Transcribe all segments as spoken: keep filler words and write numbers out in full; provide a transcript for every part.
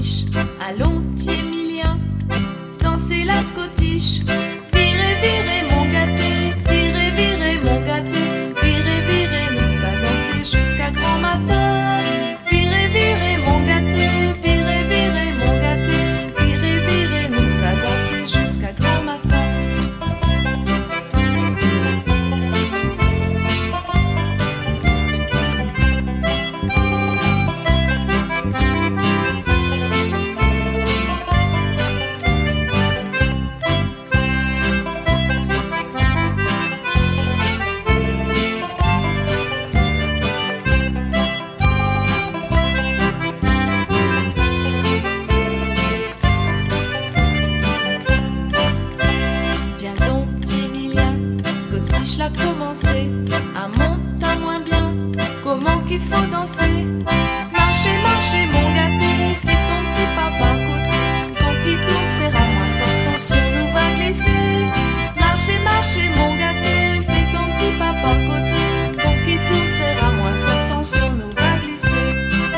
Scottish. Allons, petit Emilien, danser la Scottish. Virez, virez mon gâté, virez, virez mon gâté, virez, virez nous ça danser jusqu'à grand matin. Virez, virez mon gâté, virez, virez mon gâté, virez, virez nous ça danser jusqu'à grand matin. L'a commencé à monter à moins bien. Comment qu'il faut danser? Marchez, marchez mon gâté, fais ton petit papa à côté. Quand il tourne, serra moins fort, tension nous va glisser. Marchez, marchez mon gâté, fais ton petit papa à côté. Quand il tourne, serra moins fort, tension nous va glisser.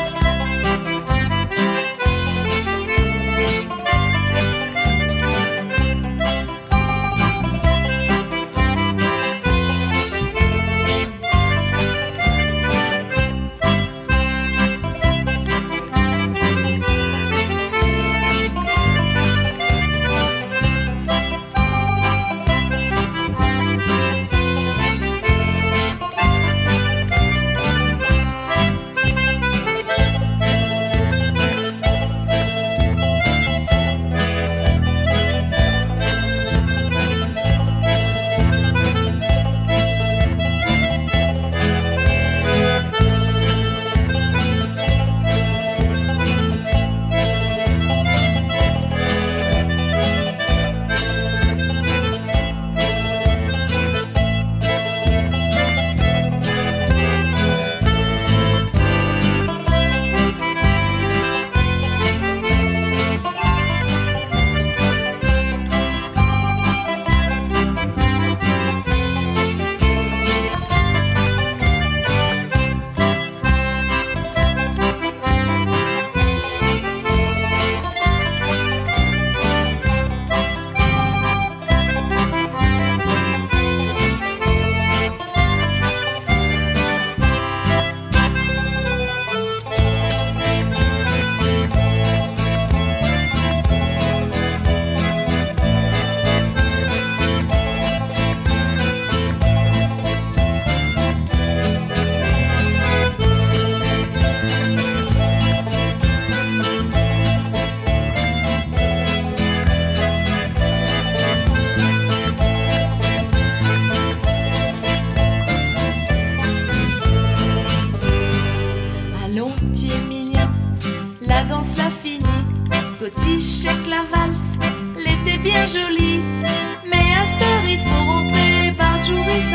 Petit Emilien, la danse l'a fini. Scottish et la valse, l'été bien jolie. Mais à cette heure il faut rentrer, par jour ici